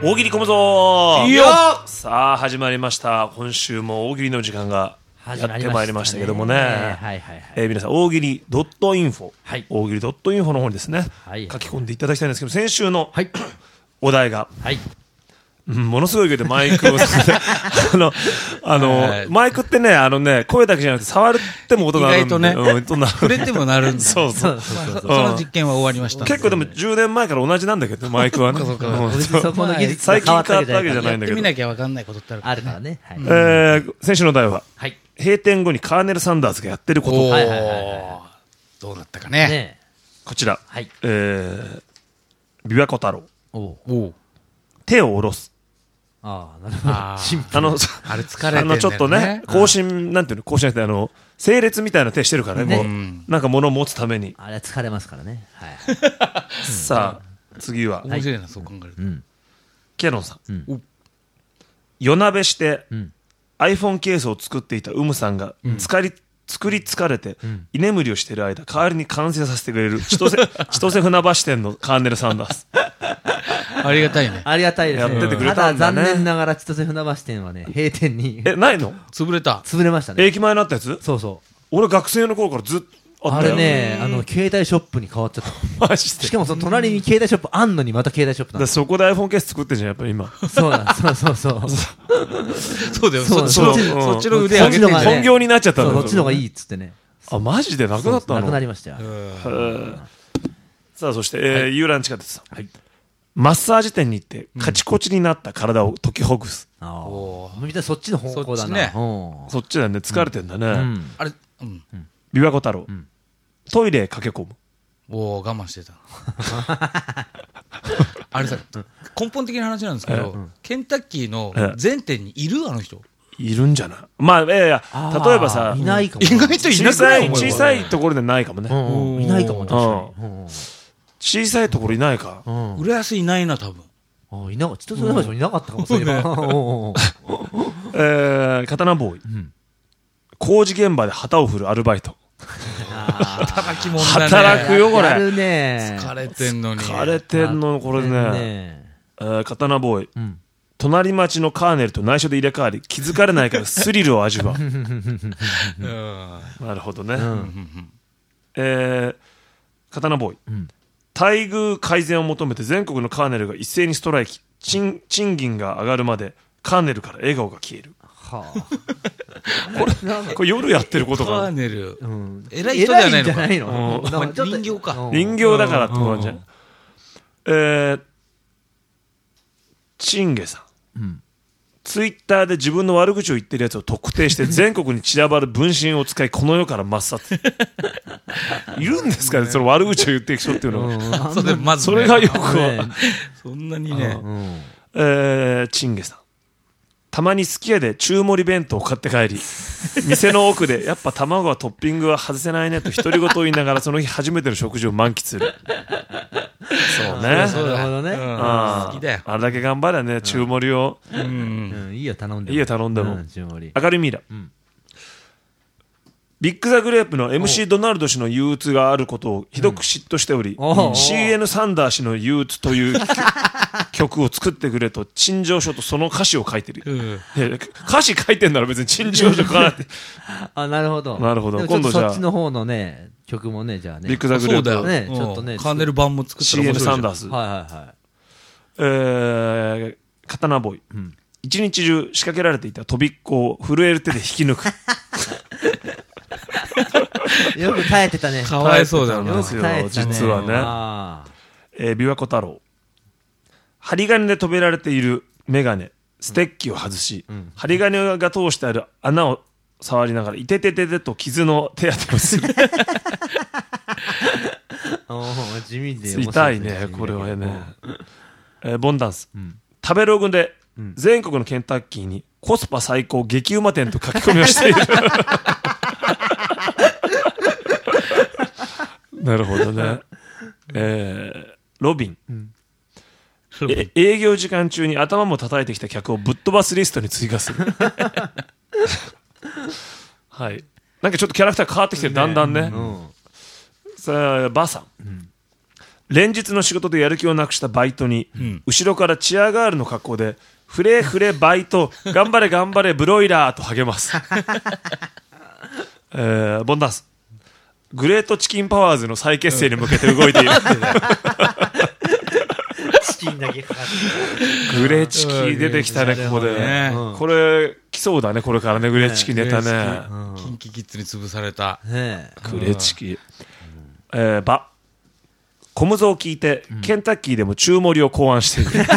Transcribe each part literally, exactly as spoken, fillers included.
大喜利こむぞー。 いいよ。 さあ始まりました。今週も大喜利の時間がやってまいりましたけどもね、 はいはいはい、 えー、皆さん大喜利 .info、 はい、 大喜利 .info の方にですね、はい、書き込んでいただきたいんですけど、先週の、はい、お題が、はい、ものすごい勢いでマイクをあの、あの、はい、マイクってね、あのね、声だけじゃなくて触っても音が鳴るんで、意外とね、うん、触れても鳴るんだ。そうそうそうそう、まあ、そ, その実験は終わりました。結構でもじゅうねんまえから同じなんだけど、マイクはね。そうかそうか。最近変わったわけじゃないんだけど。やってみなきゃ分かんないことってあるからね。はい、えー、先週の題は、はい、閉店後にカーネル・サンダースがやってること。はいはいはいはい、どうなったかね。ね、こちら、はい、えー、琵琶湖太郎。おお、手を下ろす。ああ、なるほど。あの、あれ疲れてるんだよね。あの、ちょっとね、更新、なんていうの、更新って、あの、整列みたいな手してるからね、こう、なんか物を持つために。あれ疲れますからね。はい。さあ、次は。面白いな、そう考えると。キャノンさん。夜なべして、iPhone ケースを作っていたウムさんが、疲れ、作り疲れて、居眠りをしている間、代わりに完成させてくれる、千歳、千歳船橋店のカーネル・サンダース。ありがたいね。ありがたいですね。やっててくれたんだね。ただ残念ながら千歳船橋店はね、閉店に。え、ないの？潰れた。潰れましたね。駅前になったやつ？そうそう。俺学生の頃からずっとあったよ。あれね、あの、携帯ショップに変わっちゃった。マジで。しかもその隣に携帯ショップあんのにまた携帯ショップなんだ。そこで iPhone ケース作ってんじゃん、やっぱり今。そうだ、そうそうそう。そうだよ、そっちの、そっちの腕上げて本業になっちゃったんだ。そっちの方がいいっつってね。あ、マジでなくなったの？なくなりましたよ。さあ、そして、遊覧地下鉄さん。はい。マッサージ店に行ってカチコチになった体を解きほぐす。ああ。みんなそっちの方向だね。そっちだね。疲れてんだね。あれ、琵琶湖太郎。トイレへ駆け込む。おお、我慢してた。あれさ、根本的な話なんですけど、ケンタッキーの全店にいるあの人。いるんじゃない？まあ、いやいや、例えばさ、いないかも。意外といなくない？小さいところでないかもね。いないかも、確かに。小さいところいないか。浦安いないな、多分。ああ、いなかった。ちょっとそれもいなかったかもしれない。えー、刀ボーイ。工事現場で旗を振るアルバイト。働き者だね。働くよ、これ。やるね。疲れてんのに。疲れてんの、これね。刀ボーイ。隣町のカーネルと内緒で入れ替わり、気づかれないからスリルを味わう。なるほどね。えー、刀ボーイ。待遇改善を求めて全国のカーネルが一斉にストライキ、賃金が上がるまでカーネルから笑顔が消える。はあ、これこれ夜やってることかな。カーネル、うん、偉い人じゃないのか。ないの、うん、なんか人形か。人形だからってことなんじゃん。えー、チンゲさん、うん、ツイッターで自分の悪口を言ってるやつを特定して全国に散らばる分身を使いこの世から抹殺。いるんですかね、その悪口を言ってる人っていうのは。それまず、ね、それがよくは、そんなにね。えー、チンゲさん。たまにすき家で中盛り弁当を買って帰り、店の奥でやっぱ卵はトッピングは外せないねと独り言を言いながらその日初めての食事を満喫する。そうね。そうだね。あ好きだよ。あれだけ頑張れね、中盛りを。うん。いいよ、頼んでも。いいよ、頼んでも。中盛り。明るいミイラ。ビッグザグレープの エムシー ドナルド氏の憂鬱があることをひどく嫉妬しており、うん、シーエヌ サンダー氏の憂鬱という曲を作ってくれと陳情書とその歌詞を書いてる、うん、歌詞書いてんなら別に陳情書書かないてあ、なるほどなるほど。今度じゃあそっちの方のね曲もね、じゃあねビッグザグレープそうだよね、ちょっとねカーネル版も作ったら面白いじゃん。 シーエヌ サンダース、はいはいはい。えー、刀ボーイ、うん、一日中仕掛けられていた飛びっこを震える手で引き抜く。よく耐えてたね。かわいそうだよね。よく耐えてたね。実はね。えー、琵琶湖太郎。針金で止められているメガネ、ステッキを外し、うん、針金が通してある穴を触りながら、いててててと傷の手当てをする。地味で痛いね、これはね。えー、ボンダンス。うん、食べログで全国のケンタッキーにコスパ最高激うま店と書き込みをしている。なるほどね。えー、ロビン、うん、え営業時間中に頭も叩いてきた客をぶっ飛ばすリストに追加する。はい。なんかちょっとキャラクター変わってきてる、だんだんね。うん、さあバサン、うん、 連日の仕事でやる気をなくしたバイトに、うん、後ろからチアガールの格好でフレフレバイト頑張れ頑張れブロイラーと励ます、えー、ボンダンスグレートチキンパワーズの再結成に向けて動いている、うんチキンだけかかってグレーチキ出てきたね、ここで、ね、これ来そうだね、これからね、グレーチキネタね、 キンキキッズに潰された、 ね、グレーチキ、うんえー、バ小ムゾを聞いて、うん、ケンタッキーでも中盛りを考案しているやっ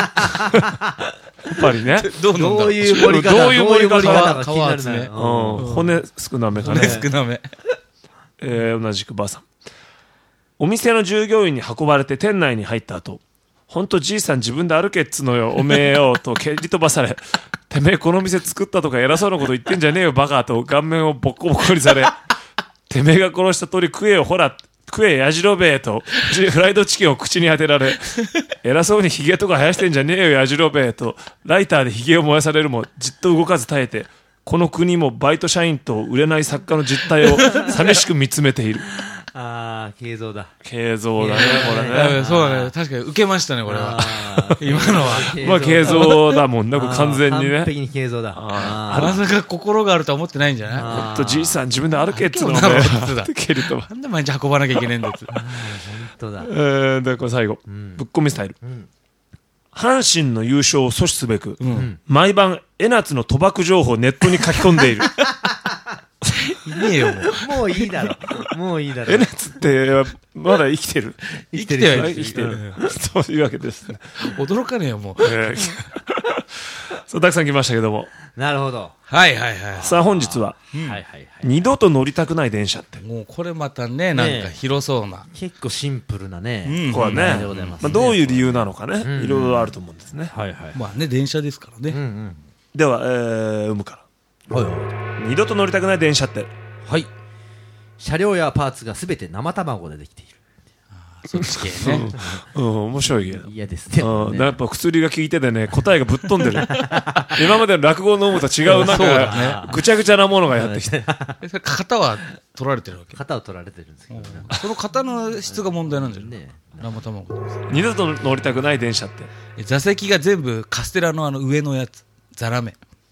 ぱりねどう, どういう盛り方どういう盛り方が気になるね、 うんうん、骨少なめかね、 骨少なめ、 えー、同じくばあさんお店の従業員に運ばれて店内に入った後ほんとじいさん自分で歩けっつのよおめえよと蹴り飛ばされてめえこの店作ったとか偉そうなこと言ってんじゃねえよバカと顔面をボッコボコにされてめえが殺した鳥食えよほら食えやじろべえとフライドチキンを口に当てられ偉そうにヒゲとか生やしてんじゃねえよやじろべえとライターでヒゲを燃やされるもじっと動かず耐えてこの国もバイト社員と売れない作家の実態を寂しく見つめているあー、慶三だ。 慶三だね、これね。 そうだね、確かに受けましたね、これは。今のは。 まあ、慶三だもんね、完全にね。 完璧に慶三だ。 まさか心があるとは思ってないんじゃないほんと、じいさん自分で歩けっつうのね。蹴ると。 なんで毎日運ばなきゃいけねえんだっつ。 ほんとだ。 えー、で、これ最後。ぶっこみスタイル。阪神の優勝を阻止すべく、毎晩、江夏の賭博情報をネットに書き込んでいる。 いねえよ、もう。もういいだろ。もういいだろ。 エネツって、まだ生きてる。 生きてる。 生きてる。そういうわけですね。 驚かねえよ、もう。 そう、たくさん来ましたけども。 なるほど。 はいはいはい。 さあ、本日は、二度と乗りたくない電車って。 もう、これまたね、なんか広そうな。 結構シンプルなね。 これね。どういう理由なのかね。いろいろあると思うんですね。 はいはい。 まあね、電車ですからね。 では、えー、うむから。はいはい、二度と乗りたくない電車ってはい車両やパーツがすべて生卵でできているそっち系ねうん、うん、面白いけど嫌ですね、 うん、やっぱ薬が効いててね答えがぶっ飛んでる今までの落語を飲むと違うなんか、ね、ぐちゃぐちゃなものがやってきて型は取られてるわけ型を取られてるんですけど、ね、 その型の質が問題なんじゃないね生卵二度と乗りたくない電車って座席が全部カステラのあの上のやつザラメ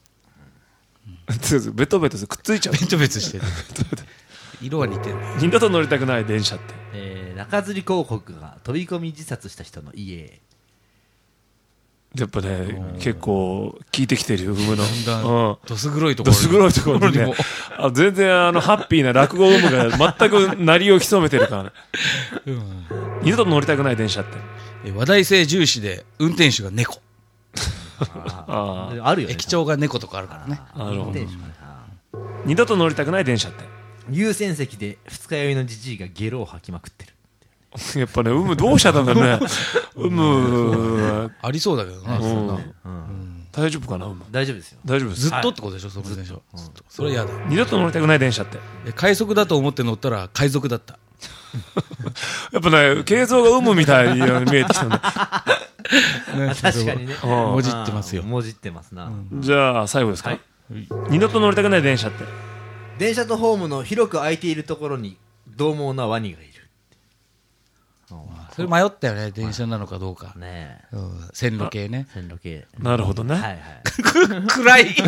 ベトベトくっついちゃうベトベトしてる色は似てる二度と乗りたくない電車って、 えー、中吊り広告が飛び込み自殺した人の家やっぱね結構効いてきてるよ産むのどす黒いところどす黒いところにねあ全然あのハッピーな落語産むが全く鳴りを潜めてるからね、うん、二度と乗りたくない電車って話題性重視で運転手が猫ああるよね駅長が猫とかあるからねなるほど二度と乗りたくない電車って優先席で二日酔いのじじいがゲロを吐きまくってるやっぱね、有無どうしたんだね。有無ありそうだけどな、そんな。 大丈夫かな、有無。 大丈夫ですよ。 大丈夫です。 ずっとってことでしょ、その電車。それは嫌だ。 二度と乗りたくない電車って。 快速だと思って乗ったら海賊だった。 やっぱね、軽装が有無みたいに見えてきたんだ。 確かにね。 もじってますよ。 もじってますな。 じゃあ、最後ですか。二度と乗りたくない電車って。 電車とホームの広く空いているところに獰猛なワニがいる。 それ迷ったよね、電車なのかどうか。 ねえ。線路系ね。 線路系。 なるほどね。 はいはい。 暗い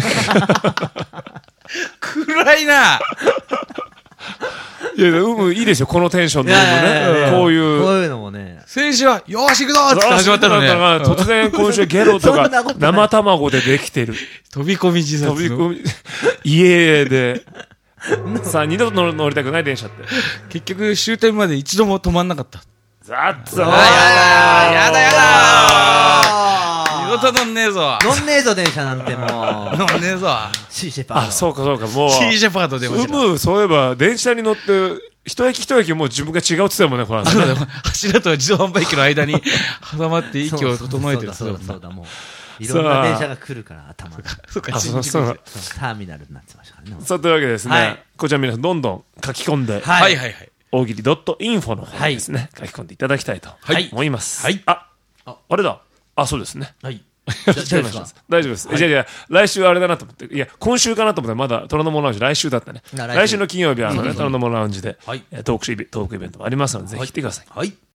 暗いな。 いや、うむいいですよ、このテンションでね。こういう。 こういうのもね。 選手は、よーし行くぞって始まったのね。 突然今週ゲロとか生卵でできてる。 飛び込み自殺。 飛び込み、家で。さあ、二度と乗りたくない電車って。 結局、終点まで一度も止まんなかった。 ざっと。 やだやだやだ二度と乗んねえぞ。 乗んねえぞ、電車なんてもう。 乗んねえぞ。 シーシェパード。 あ、そうかそうか、もう。 シーシェパード出ました。 うむ、そういえば、電車に乗って、一駅一駅もう自分が違うって言ってたもんね、これ。 柱と自動販売機の間に挟まって息を整えてる。 そうだそうだ、もう。いろんな電車が来るから、頭が。 そうか、 そうそう。 ターミナルになってましたからね。 そう、というわけでですね、こちら皆さんどんどん書き込んで、 はいはいはい。 大喜利 .info の方にですね、書き込んでいただきたいと思います。 はい。 あ、あれだ。あ、そうですね。 はい。 大丈夫です。大丈夫です。じゃあじゃあ、来週あれだなと思って、いや、今週かなと思って、まだ虎ノ門ラウンジ、来週だったね。来週の金曜日は、あのね、虎ノ門ラウンジで、トークイベントもありますので、ぜひ来てください。 はい。